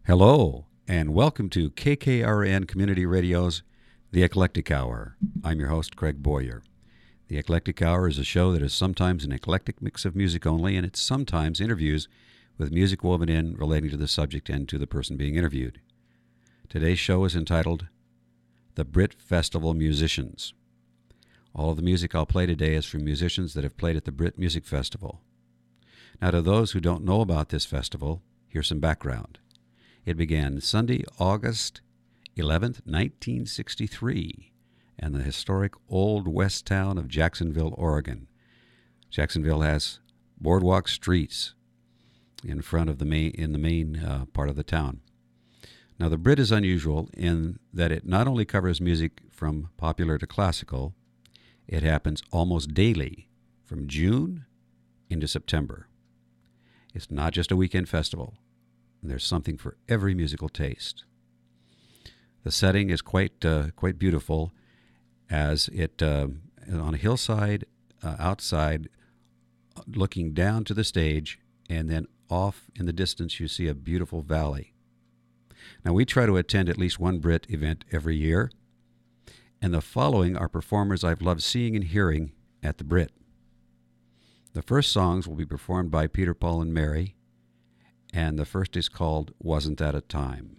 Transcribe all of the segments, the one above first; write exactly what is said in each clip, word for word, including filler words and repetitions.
Hello, and welcome to K K R N Community Radio's The Eclectic Hour. I'm your host, Craig Boyer. The Eclectic Hour is a show that is sometimes an eclectic mix of music only, and it's sometimes interviews with music woven in relating to the subject and to the person being interviewed. Today's show is entitled The Brit Festival Musicians. All of the music I'll play today is from musicians that have played at the Brit Music Festival. Now, to those who don't know about this festival, here's some background. It began Sunday, August eleventh, nineteen sixty-three, in the historic Old West town of Jacksonville, Oregon. Jacksonville has boardwalk streets in front of the main, in the main uh, part of the town. Now, the Brit is unusual in that it not only covers music from popular to classical, it happens almost daily from June into September. It's not just a weekend festival. There's something for every musical taste. The setting is quite uh, quite beautiful, as it uh, on a hillside uh, outside, looking down to the stage, and then off in the distance you see a beautiful valley. Now, we try to attend at least one Brit event every year, and the following are performers I've loved seeing and hearing at the Brit. The first songs will be performed by Peter, Paul, and Mary, and the first is called Wasn't That a Time?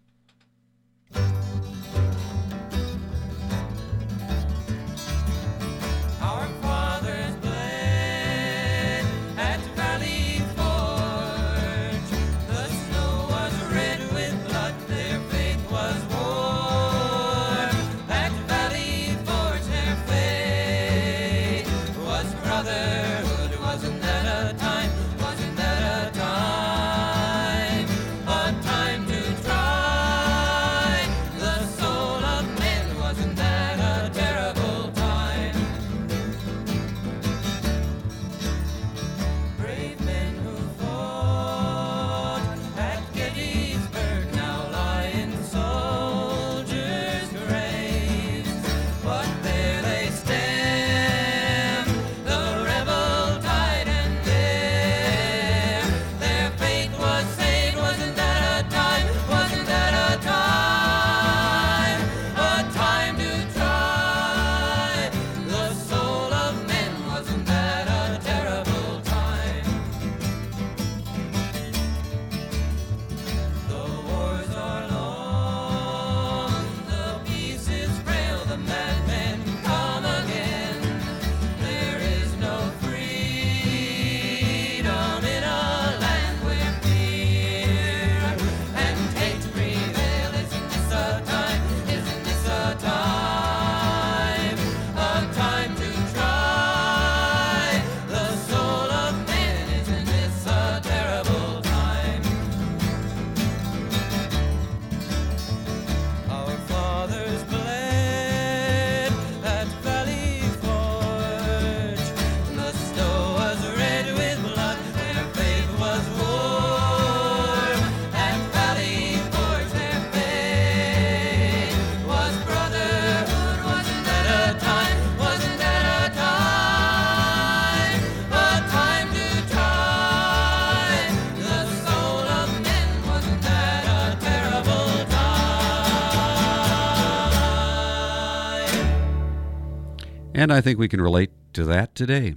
And I think we can relate to that today.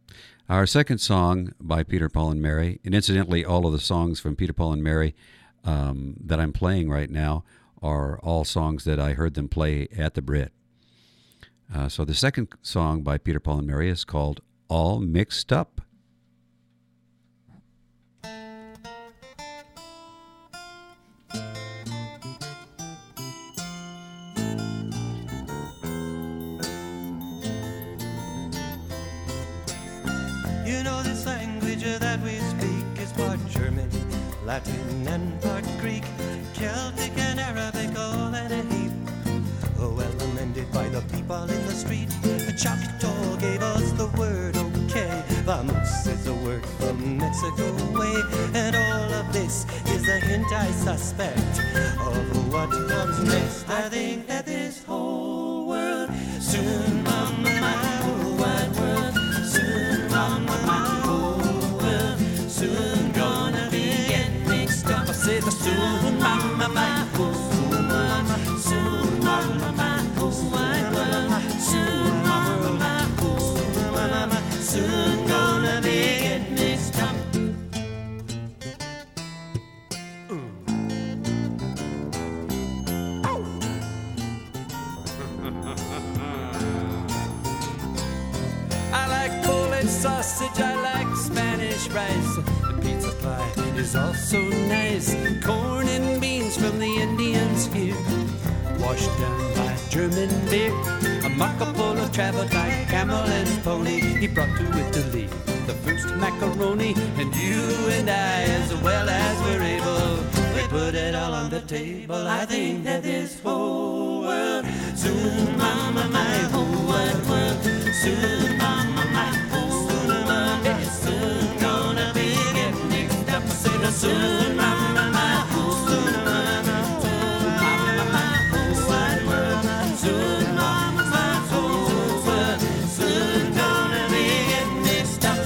Our second song by Peter, Paul, and Mary, and incidentally, all of the songs from Peter, Paul, and Mary um, that I'm playing right now are all songs that I heard them play at the Brit. Uh, so the second song by Peter, Paul, and Mary is called All Mixed Up. You know this language that we speak is part German, Latin, and part Greek, Celtic and Arabic, all in a heap. Oh, well amended by the people in the street. The Choctaw gave us the word okay. Vamos is a word from Mexico way. And all of this is a hint I suspect of what comes next. I think that this whole world soon, mama, my whole wide world, soon, mama, my whole world, soon gonna be getting mixed up. say the soon mama my whole world, soon mama my whole wide world, soon mama my whole world, soon gonna be getting mixed up. I like Polish sausage, I like Spanish rice. The pizza pie is also nice. Corn and beans from the Indians here, washed down by German beer. A Marco Polo traveled by camel and pony. He brought to Italy the first macaroni. And you and I, as well as we're able, we put it all on the table. I think that this whole world, soon mama, my whole wide world, soon mama, my whole world is soon gonna be getting mixed up. I say the soon mama, my whole world, soon mama, my whole wide world, soon mama, my whole world, soon gonna be getting mixed up.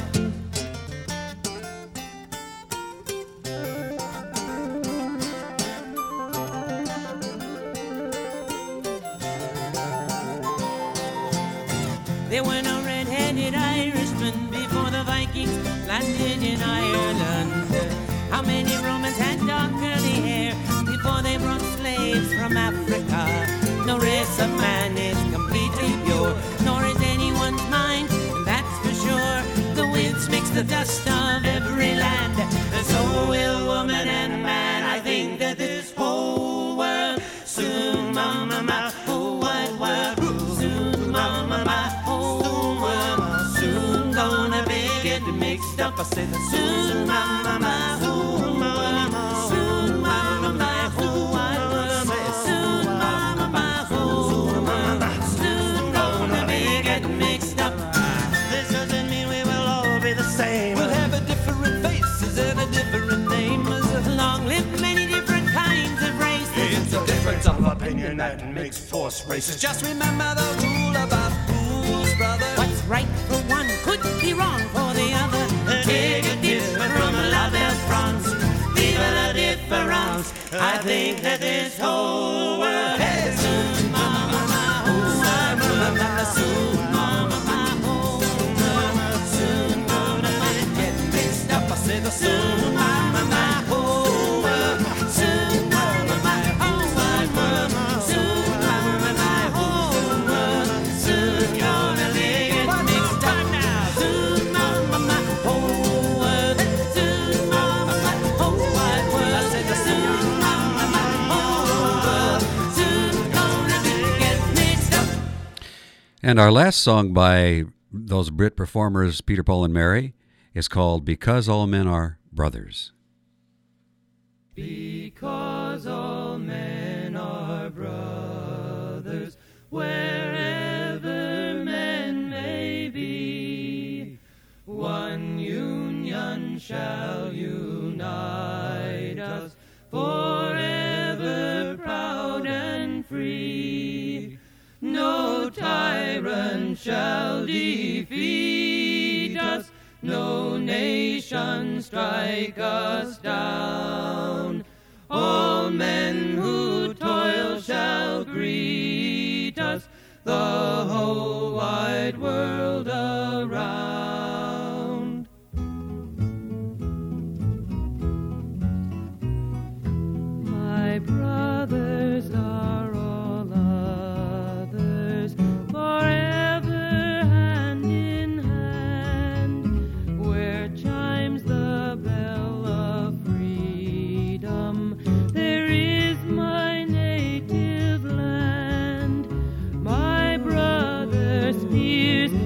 There were no red-headed Irishmen before the Vikings landed in Ireland. How many Romans had dark curly hair before they brought slaves from Africa? No race of man is completely pure, nor is anyone's mind, that's for sure. The winds mix the dust of every land, and so will woman and man. I think that this whole world, soon mama, my whole wide world, soon mama, my whole world, soon gonna be getting mixed up. I say that soon mama, my whole world, soon mama, my whole wide world, soon mama, my whole world, soon gonna be getting mixed up. This doesn't mean we will all be the same. We'll have a different faces and a different names. Long live many different kinds of races. It's a difference of opinion that makes force races. Just remember the rule about fools, brother. What's right for one could be wrong for the other. Take a different from La Belle France. Vive la difference. I think that this whole world has soon mama, my whole wide world, soon mama, my whole world, soon gonna be getting mixed up. I say the soon mama, my whole world, soon mama, my whole wide world, soon mama, my whole world, soon gonna be getting mixed up now. Soon mama, my whole world, soon mama, my whole wide world. I said the soon mama, my whole world, soon gonna be getting mixed up. And our last song by those Brit performers, Peter, Paul, and Mary, is called Because All Men Are Brothers. Because all men are brothers, wherever men may be, one union shall unite us, forever proud and free. No tyrant shall defeat us, no nation strike us down. All men who toil shall greet us, the whole wide world around. My brothers are all others, forever hand in hand, where chimes the bell of freedom. There is my native land. My brother spears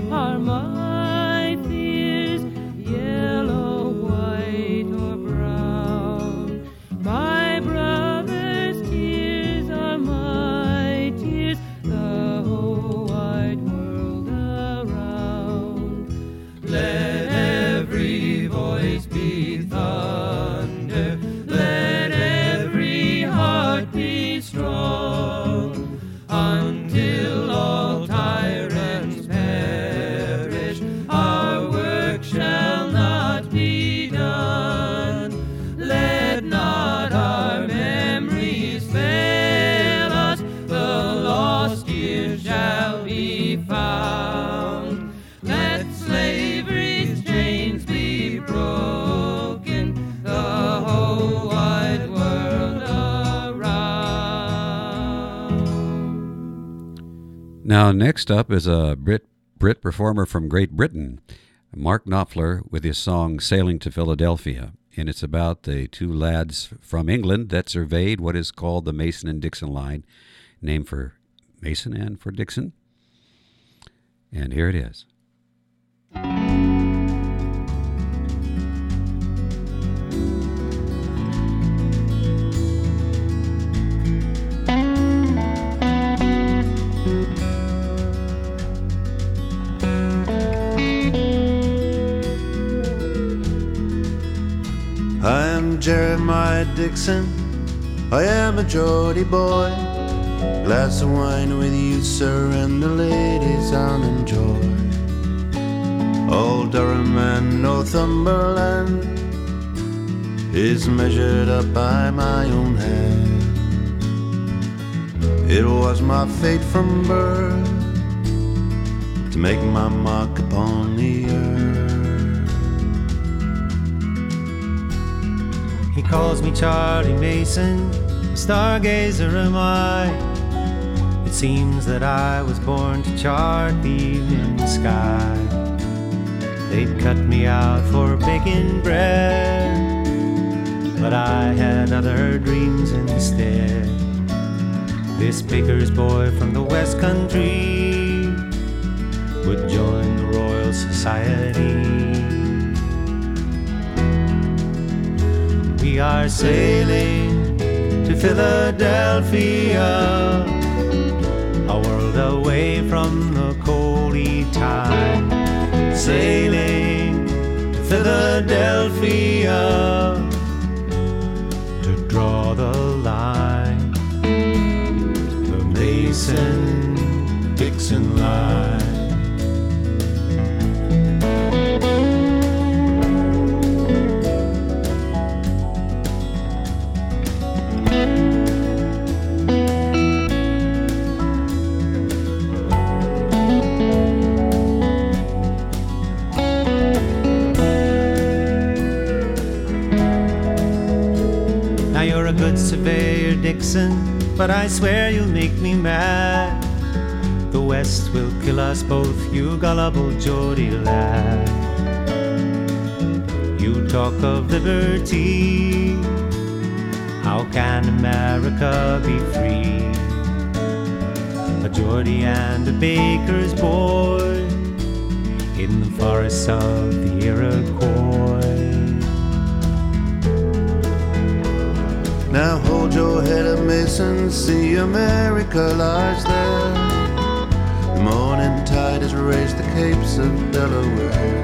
Now, next up is a Brit Brit performer from Great Britain, Mark Knopfler, with his song Sailing to Philadelphia. And it's about the two lads from England that surveyed what is called the Mason and Dixon line, named for Mason and for Dixon. And here it is. I am Jeremiah Dixon, I am a Geordie boy. Glass of wine with you, sir, and the ladies I'll enjoy. Old Durham and Northumberland is measured up by my own hand. It was my fate from birth to make my mark upon the earth. He calls me Charlie Mason, a stargazer am I. It seems that I was born to chart the evening sky. They'd cut me out for baking bread, but I had other dreams instead. This baker's boy from the West Country would join the Royal Society. We are sailing to Philadelphia, a world away from the coldy tide. Sailing to Philadelphia to draw the line, the Mason-Dixon line. Surveyor Dixon, but I swear you'll make me mad. The West will kill us both, you gullible Geordie lad. You talk of liberty, how can America be free? A Geordie and a baker's boy in the forests of the Iroquois. Now hold your head up, Mason, see America lies there. The morning tide has raised the capes of Delaware.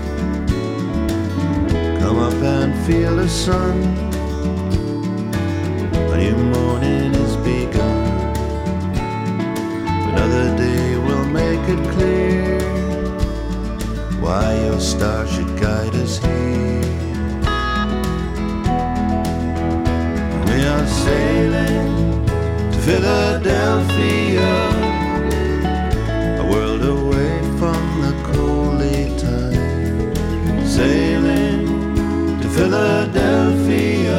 Come up and feel the sun, a new morning is begun. Another day will make it clear why your star should guide us here. We are sailing to Philadelphia, a world away from the coldy tide. Sailing to Philadelphia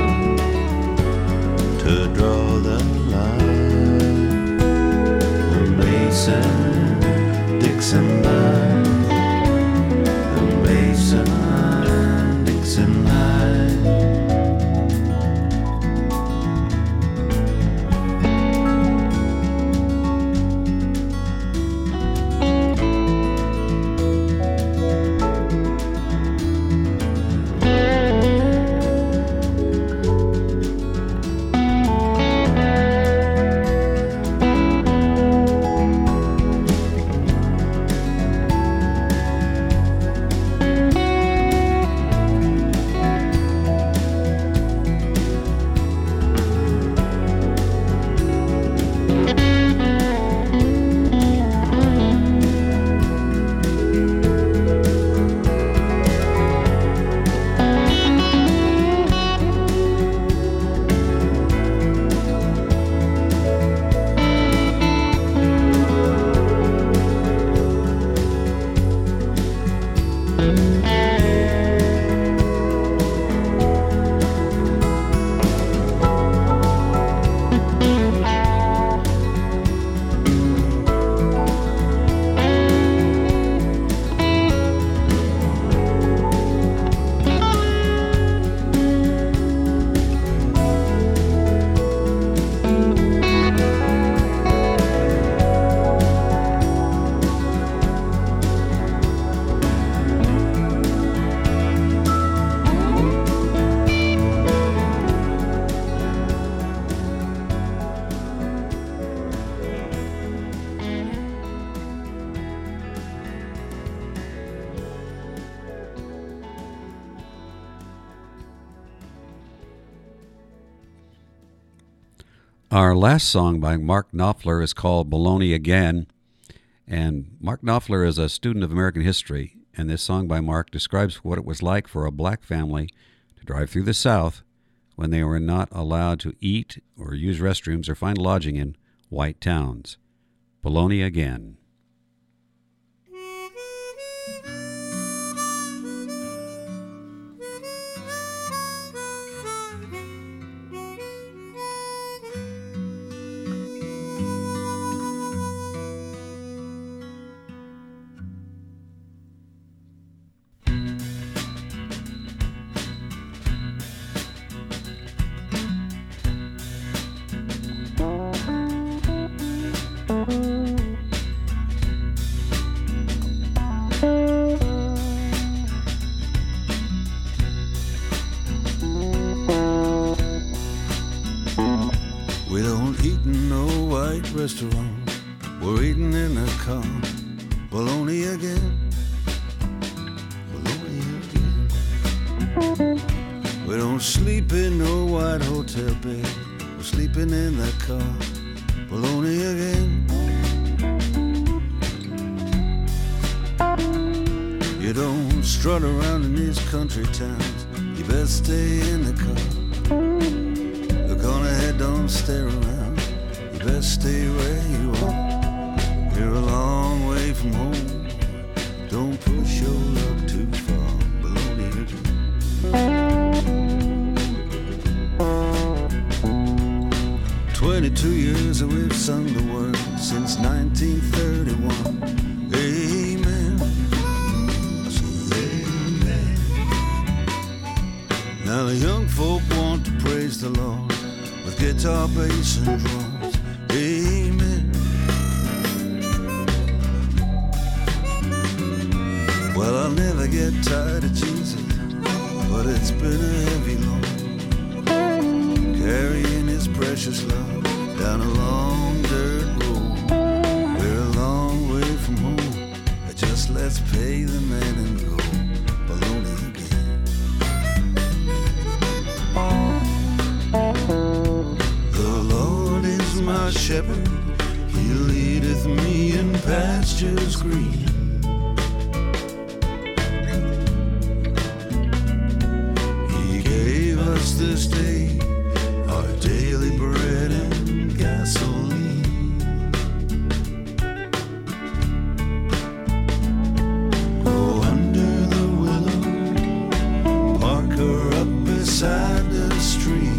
to draw the line, the Mason-Dixon line, the Mason-Dixon line. Our last song by Mark Knopfler is called Baloney Again. And Mark Knopfler is a student of American history, and this song by Mark describes what it was like for a black family to drive through the South when they were not allowed to eat or use restrooms or find lodging in white towns. Baloney Again. Restaurant, we're eating in a car. Baloney again, baloney again. We don't sleep in no white hotel bed. We're sleeping in the car. Baloney again. You don't strut around in these country towns. You better stay in the car. Look on ahead, don't stare around. Best stay where you are. You're a long way from home. Don't push your luck too far. Baloney again. Twenty-two years that we've sung the word since nineteen thirty-one. Amen. I say amen. Now the young folk want to praise the Lord with guitar, bass, and drum. Amen. Well, I'll never get tired of Jesus, but it's been a heavy load, carrying his precious love down a long dirt road. We're a long way from home. Just let's pay the man and go. Baloney again. My shepherd, he leadeth me in pastures green. He gave us this day our daily bread and gasoline. Go under the willow, park her up beside the stream.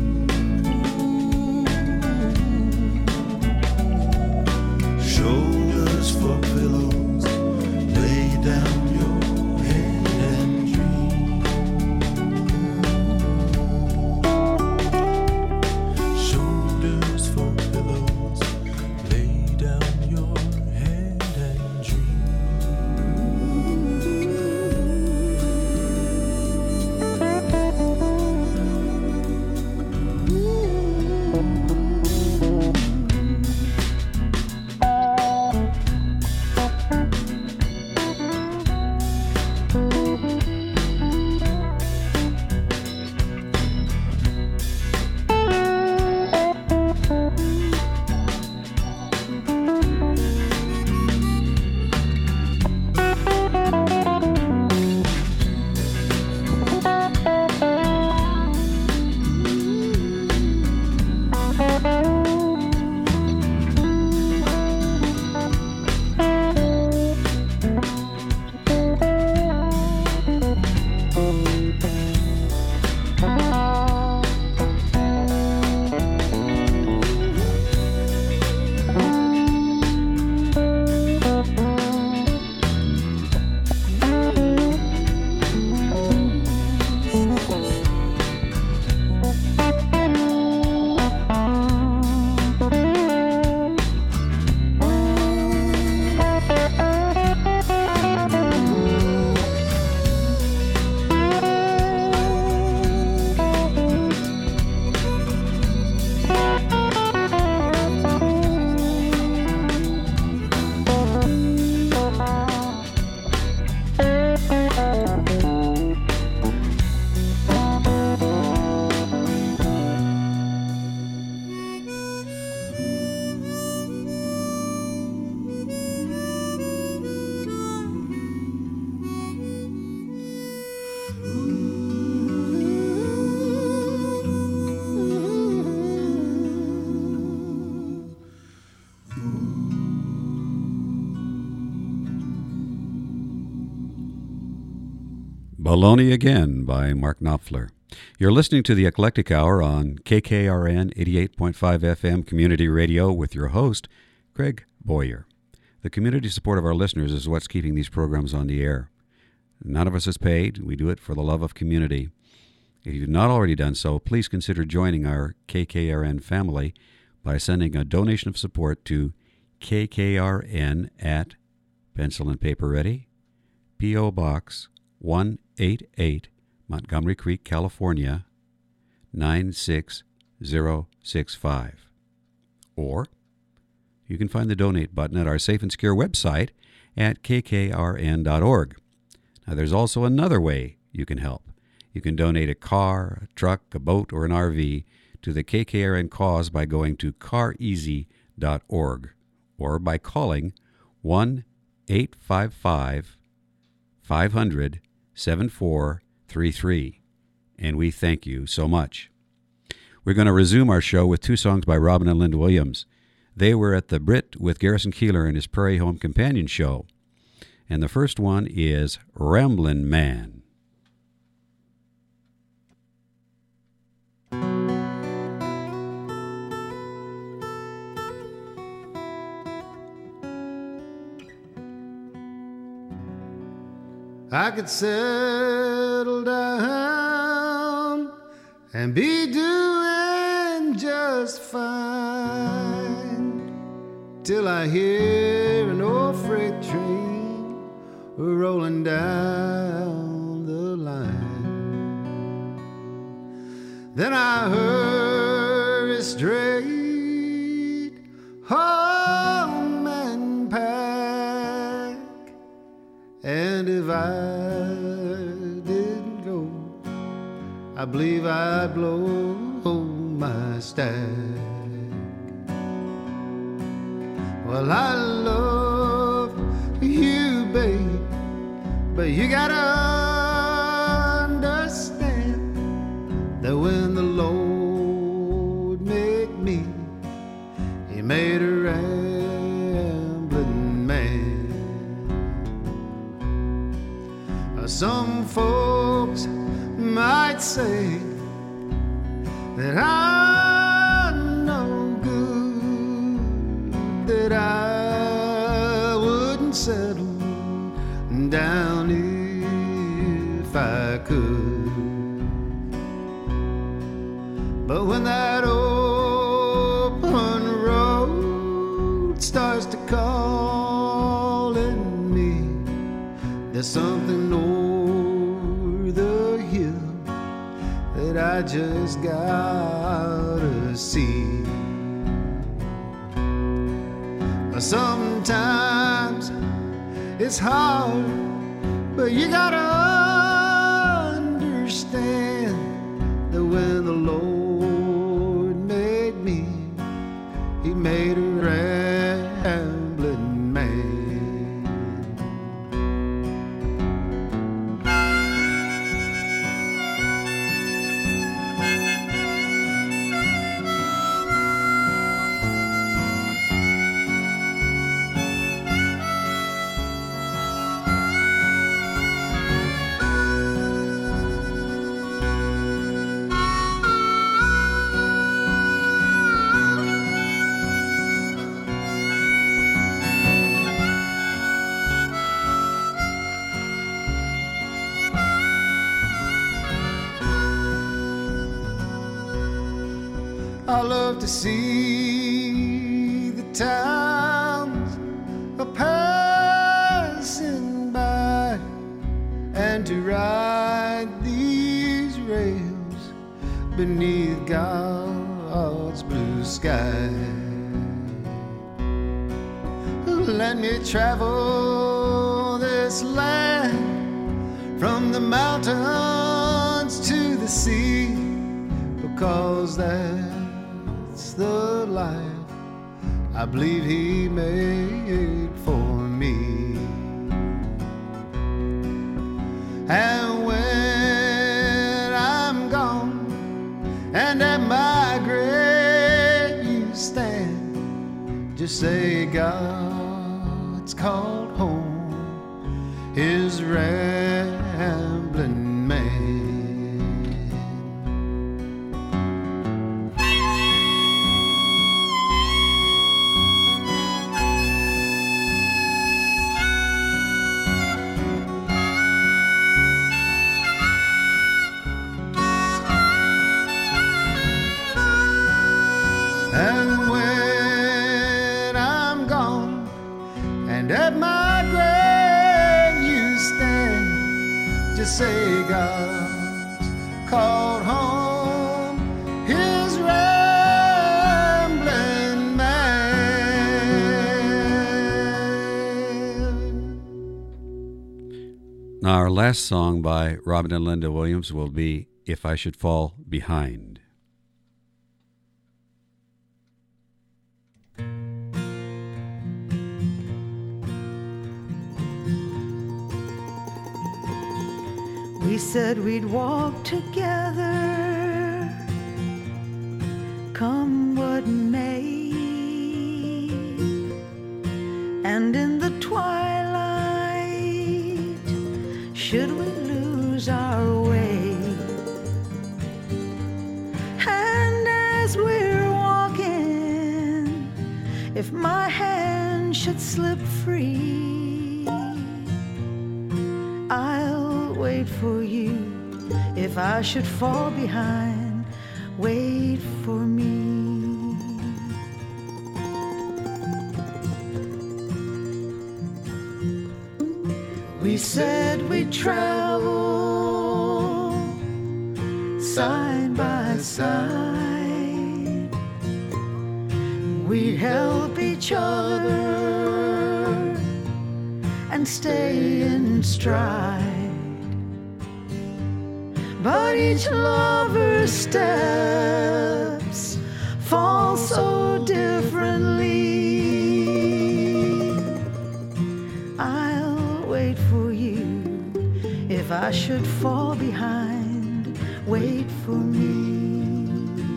Shoulders for pillows, lay down your head and dream. Baloney Again by Mark Knopfler. You're listening to the Eclectic Hour on K K R N eighty-eight point five F M Community Radio with your host, Craig Boyer. The community support of our listeners is what's keeping these programs on the air. None of us is paid. We do it for the love of community. If you've not already done so, please consider joining our K K R N family by sending a donation of support to K K R N at Pencil and Paper Ready, P O. Box one eighty-eight, Montgomery Creek, California, nine six zero six five. Or you can find the donate button at our safe and secure website at k k r n dot org. Now, there's also another way you can help. You can donate a car, a truck, a boat, or an R V to the K K R N cause by going to car easy dot org or by calling one eight five five, five hundred, seven four three three. And we thank you so much. We're going to resume our show with two songs by Robin and Linda Williams. They were at the Brit with Garrison Keillor and his Prairie Home Companion show. And the first one is Ramblin' Man. I could settle down and be doing just fine till I hear an old freight train rolling down the line. Then I hurry straight home and pack, and if I didn't go, I believe I'd blow my stack. Well, I love you, babe, but you gotta understand that when the Lord made me, He made a rambling man. Some folks might say that I'm no good, that I wouldn't settle down if I could. But when that open road starts to call in me, there's something over the hill that I just gotta see. Sometimes it's hard, but you gotta understand that when the Lord made me, He made a rambling man. I love to see the towns a-passing by, and to ride these rails beneath God's blue sky. Let me travel this land from the mountains to the sea, because that's the life I believe He made for me. And when I'm gone and at my grave you stand, just say God's called home His rambling say God's called home his rambling man. Now, our last song by Robin and Linda Williams will be If I Should Fall Behind. We said we'd walk together, come what may, and in the twilight, should we lose our way, and as we're walking, if my hand should slip free, I'll wait for you. If I should fall behind, wait for me. We said we'd travel side by side, we'd help each other and stay in stride. But each lover's steps fall so differently. I'll wait for you. If I should fall behind, wait for me.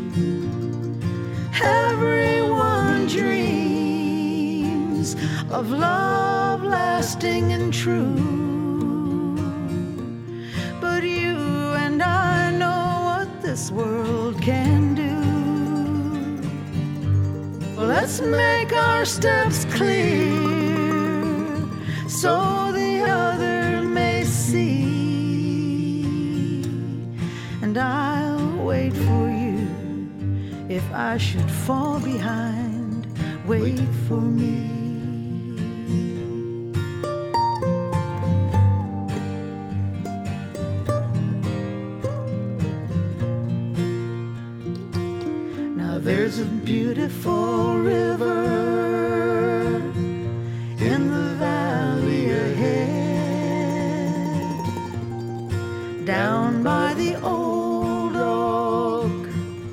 Everyone dreams of love lasting and true. This world can do. Let's make our steps clear so the other may see. And I'll wait for you. If I should fall behind, wait for me. There's a beautiful river in the valley ahead, down by the old oak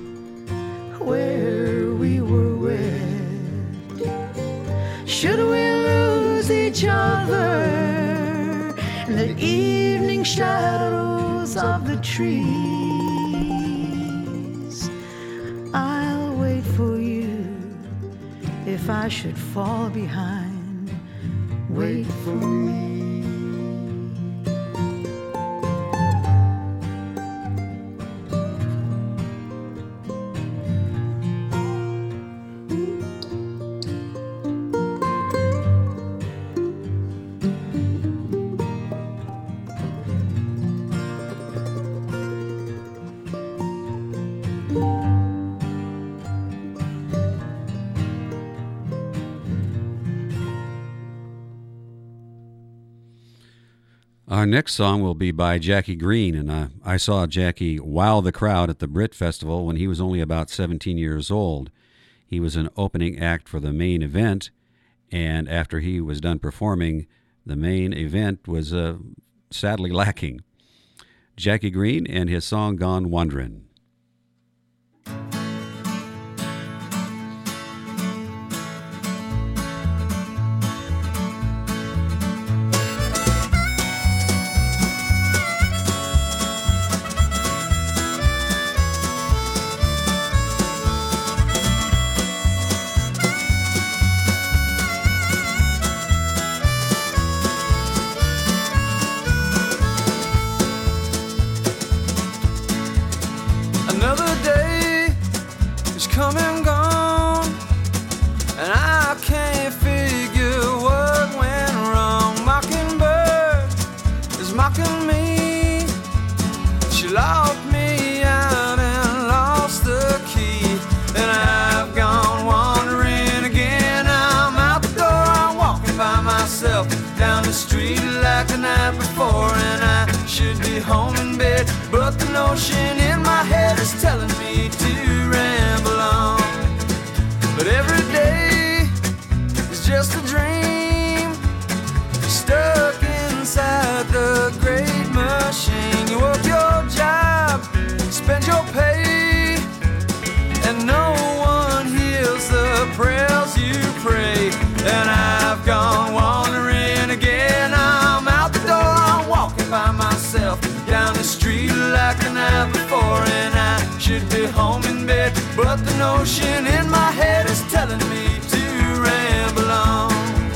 where we were wed. Should we lose each other in the evening shadows of the trees, if I should fall behind, wait for me. Our next song will be by Jackie Green, and uh, I saw Jackie wow the crowd at the Brit Festival when he was only about seventeen years old. He was an opening act for the main event, and after he was done performing, the main event was uh, sadly lacking. Jackie Green and his song Gone Wand'rin'. Down the street like the night before, and I should be notion in my head is telling me to ramble on. But every day is just a dream, stuck inside the great machine. You work your job, spend your pay, and no one hears the prayers you pray. And I've gone wandering again. I'm out the door, I'm walking by myself down the street like the night before, and I should be home in bed, but the notion in my head is telling me to ramble on.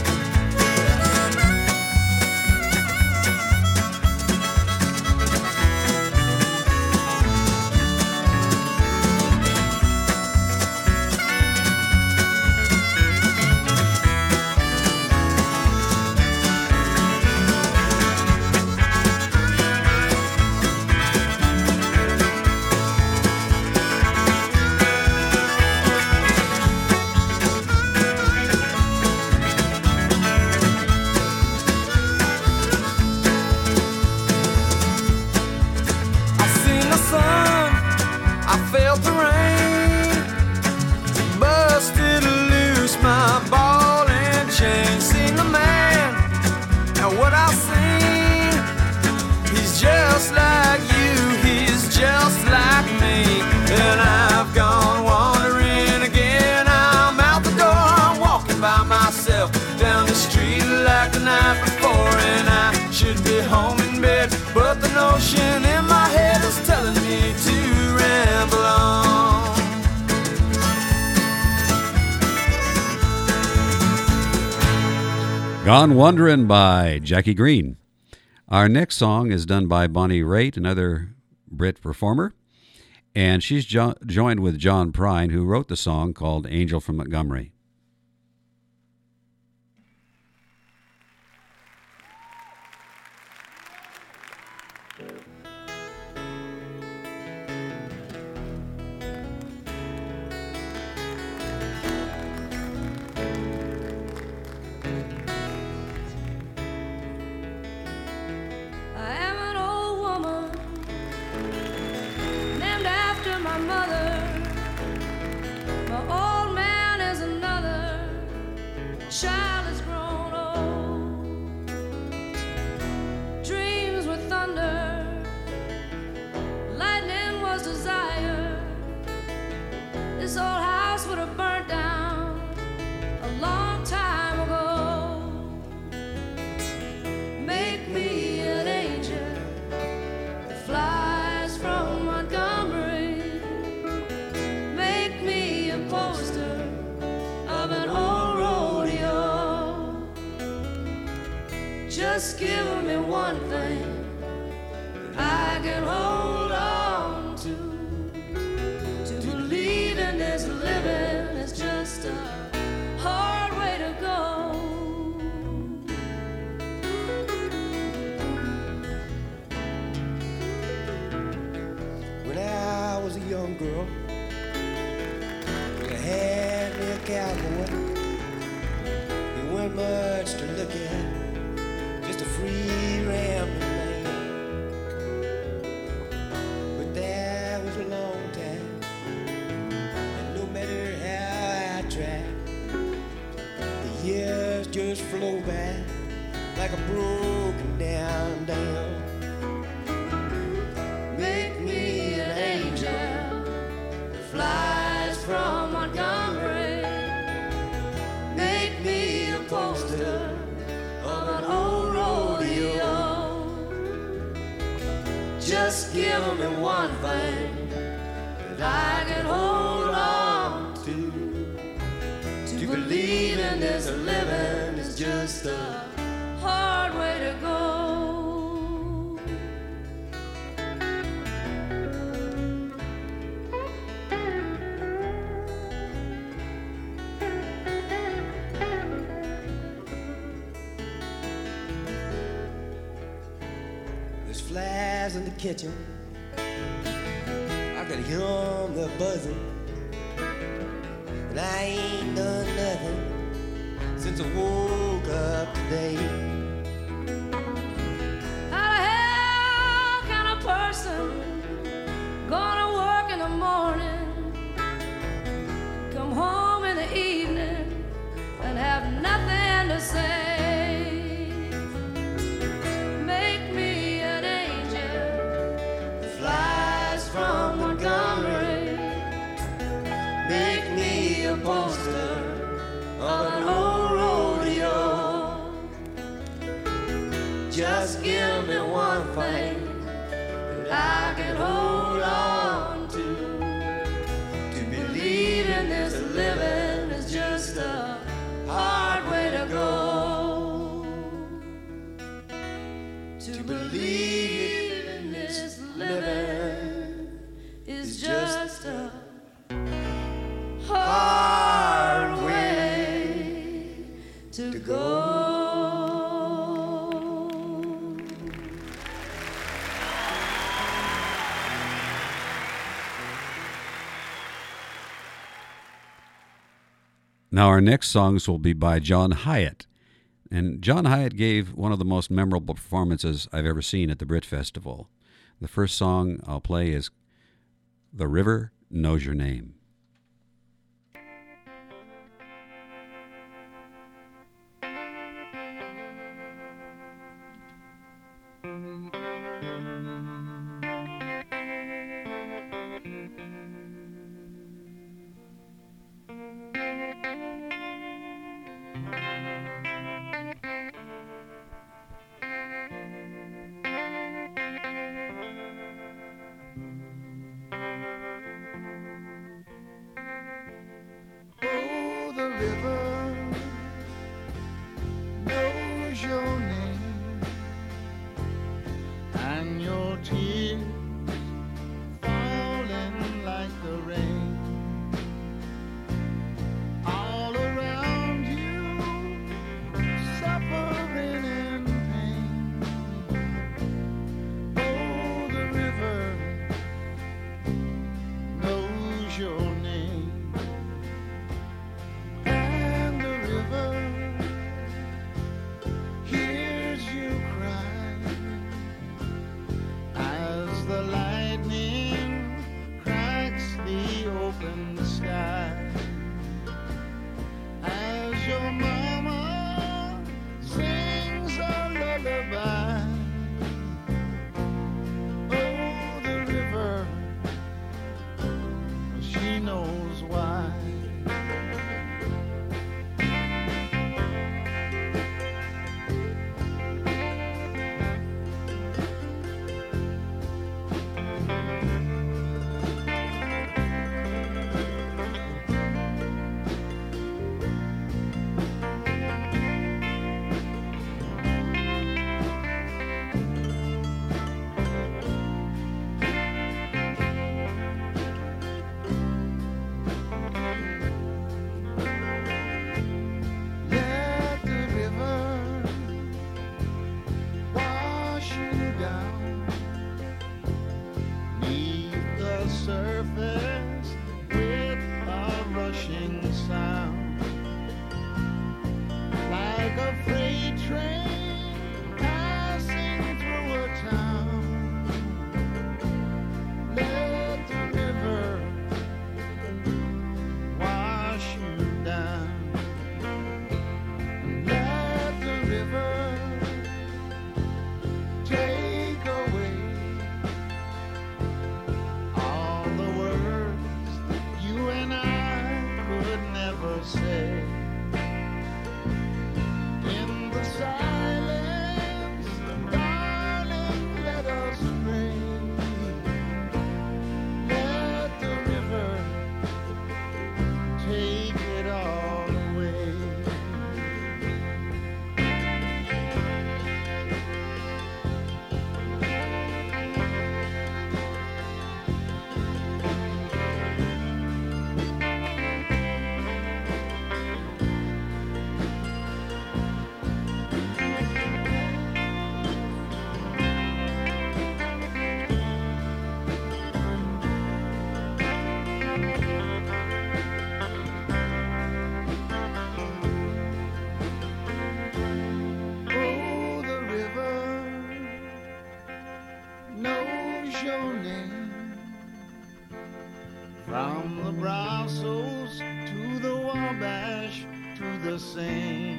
In my head is telling me to ramble on. Gone Wandering by Jackie Green. Our next song is done by Bonnie Raitt, another Brit performer, and she's jo- joined with John Prine, who wrote the song called Angel from Montgomery. Just give me one thing I can hold on to. To believe in this living is just a hard way to go. When I was a young girl, I had me a cowboy. He wasn't much to look at, just a free rambling man. But that was a long time, and no matter how I tried, the years just flow by like a broken down dam. Make me an angel that flies from Montgomery. Make me a poster of an old rodeo. Just give me one thing that I can hold on to. To believe in this living is just a hard way to go. There's flies in the kitchen, I can hear them, they're buzzing, and I ain't done nothing since I woke up today. How the hell can a person poster of an old rodeo. Just give me one thing that I can hold on to. To believe in this living is just a hard way to go. To believe in this living is just a hard way to go. Now, our next songs will be by John Hiatt. And John Hiatt gave one of the most memorable performances I've ever seen at the Brit Festival. The first song I'll play is The River Knows Your Name. From the Brussels to the Wabash to the Seine,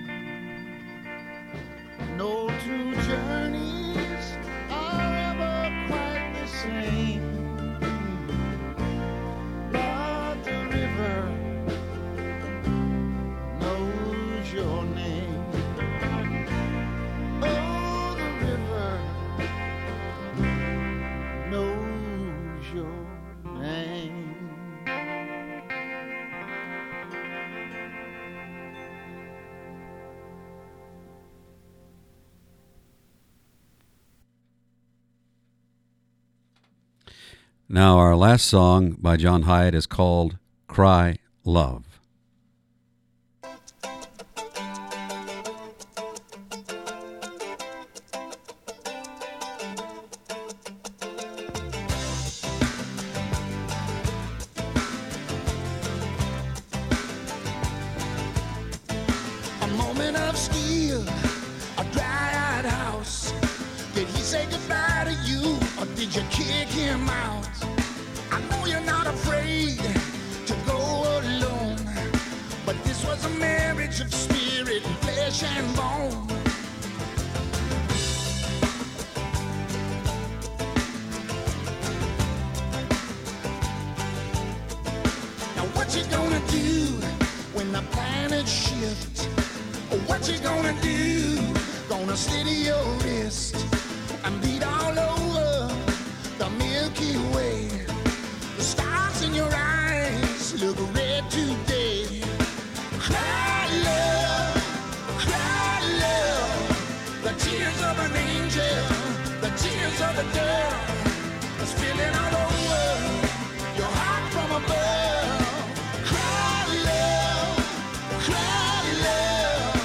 no two journeys are ever quite the same. But the river Now, our last song by John Hiatt is called Cry Love. A moment of steel, a dry-eyed house. Did he say goodbye to you, or did you kick him out? I know you're not afraid to go alone, but this was a marriage of spirit, flesh and bone. Now what you gonna do when the planets shift? What you gonna do? Gonna steady your wrist and beat all over the Milky Way. The stars in your eyes look red today. Cry love, cry love. The tears of an angel, the tears of a girl, are spilling all over your heart from above. Cry love, cry love.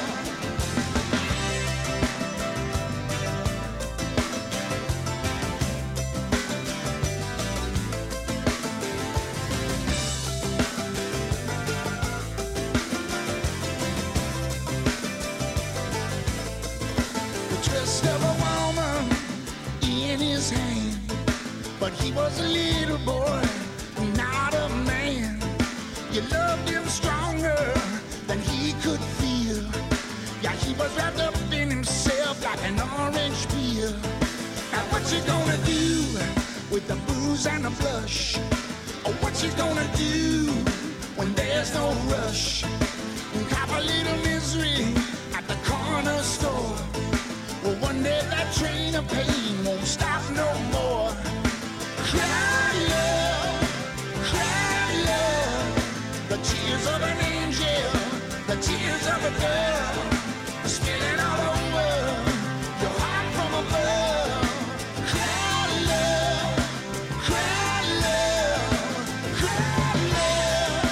Just of a woman in his hand, but he was a little boy, not a man. You loved him stronger than he could feel. Yeah, he was wrapped up in himself like an orange peel. Now what you gonna do with the booze and the blush? Or what you gonna do when there's no rush? Cop a little misery at the corner store. Well, one day that train of pain won't stop no more. Cry love, cry love. The tears of an angel, the tears of a girl, are spilling all over your heart from above. Cry love, cry love, cry love.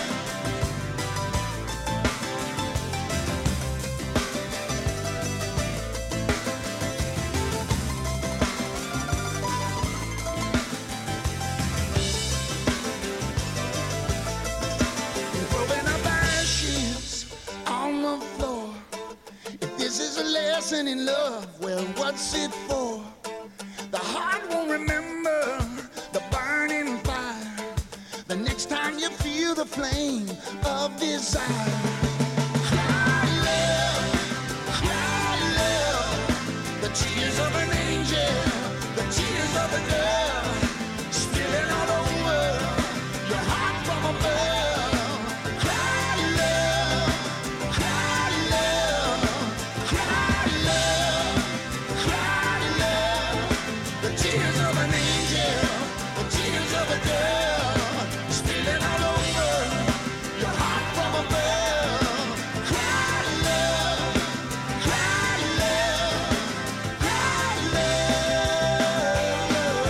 Throwing up ashes on the floor. If this is a lesson in love, well, what's it for? The heart won't remember the burning fire the next time you feel the flame of desire. Cry love, cry love. The tears of an angel, the tears of a girl, spilling all over your heart from above. Cry love, cry love, cry love, cry love. The tears of an angel, the tears of a girl, spilling all over your heart from above. Cry love, cry love, cry love,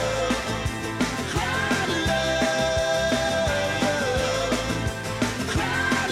cry love, cry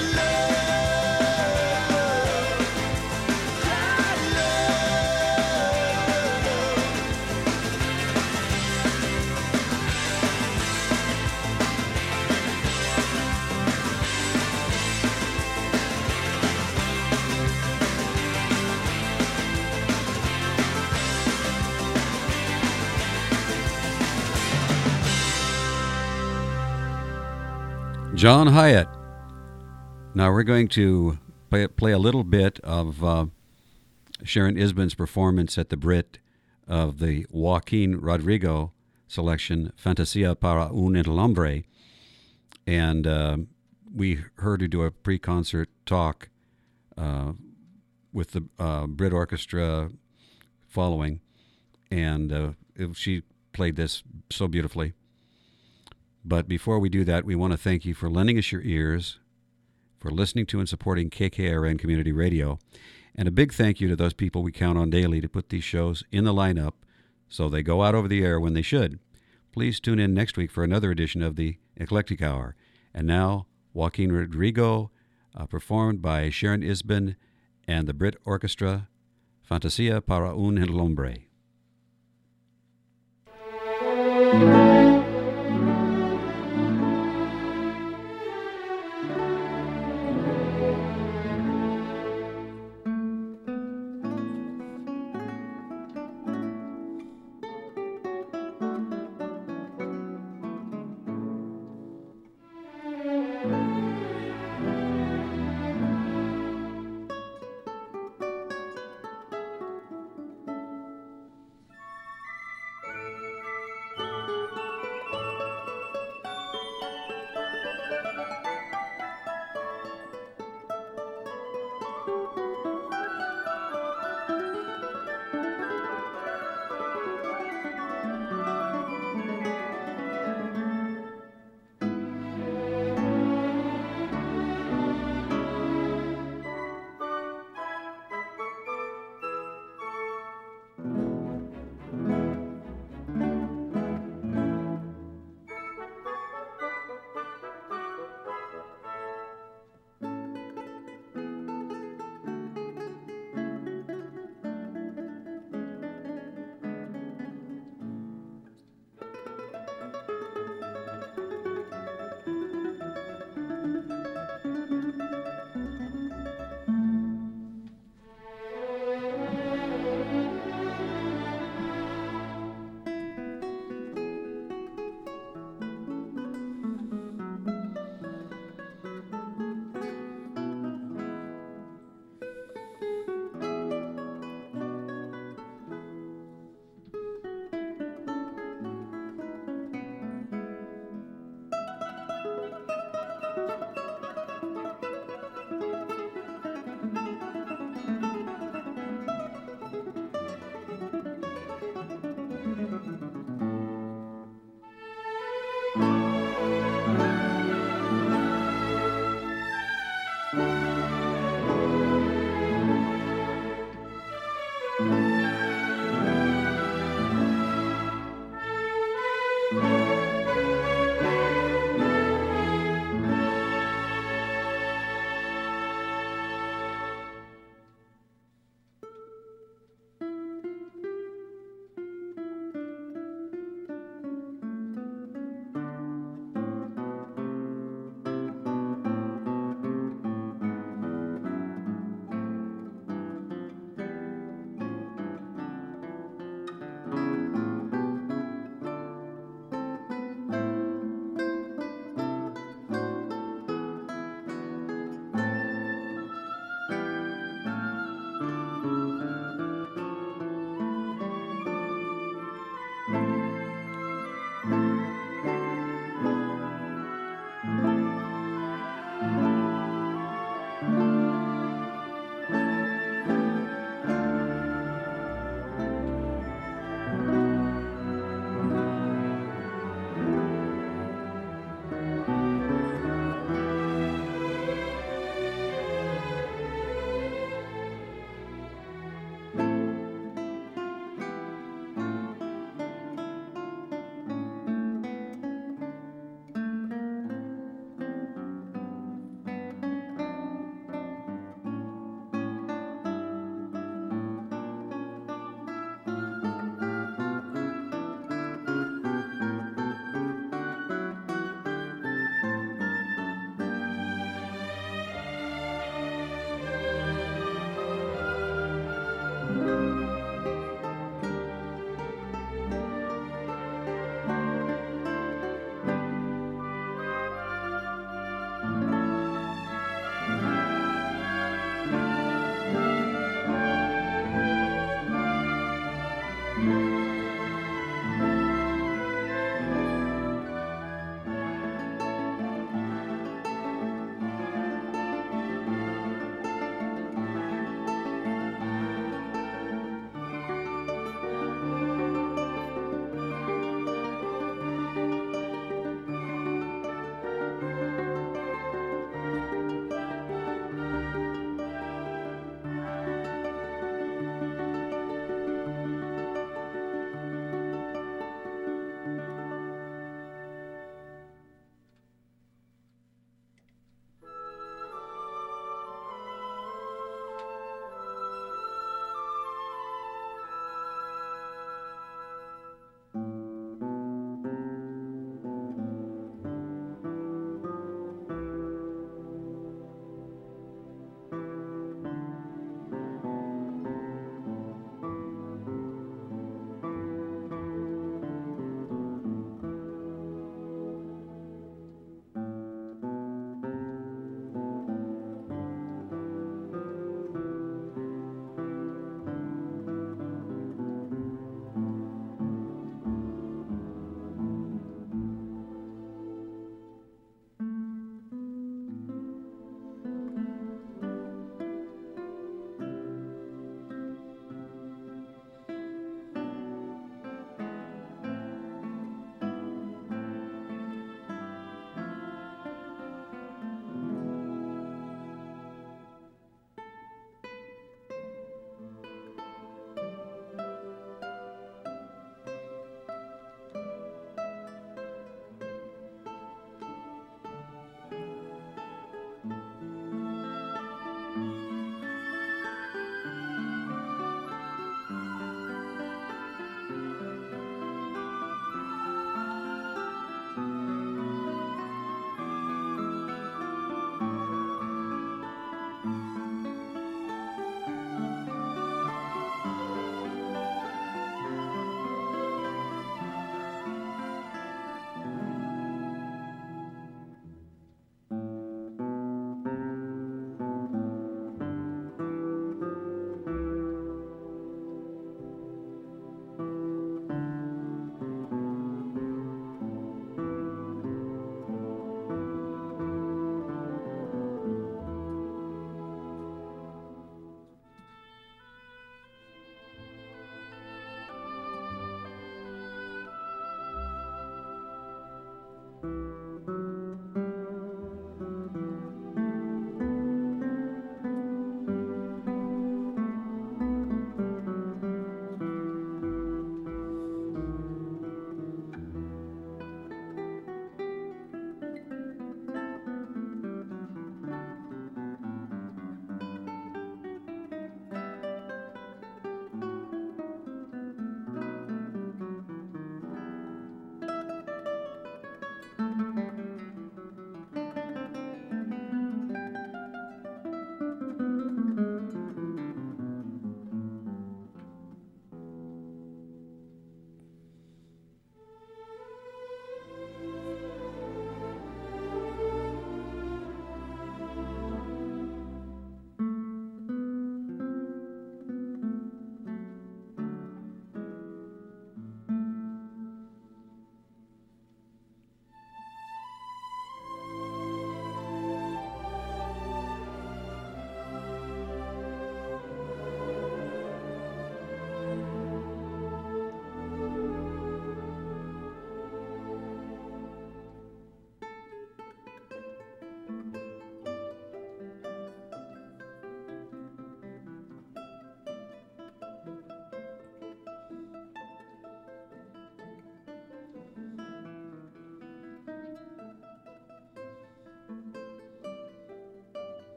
John Hiatt. Now we're going to play, play a little bit of uh, Sharon Isbin's performance at the Brit of the Joaquin Rodrigo selection, Fantasia para un Hombre. And uh, we heard her do a pre-concert talk uh, with the uh, Brit Orchestra following. And uh, it, she played this so beautifully. But before we do that, we want to thank you for lending us your ears, for listening to and supporting K K R N Community Radio. And a big thank you to those people we count on daily to put these shows in the lineup so they go out over the air when they should. Please tune in next week for another edition of the Eclectic Hour. And now, Joaquin Rodrigo, uh, performed by Sharon Isbin and the Brit Orchestra, Fantasia para un hombre.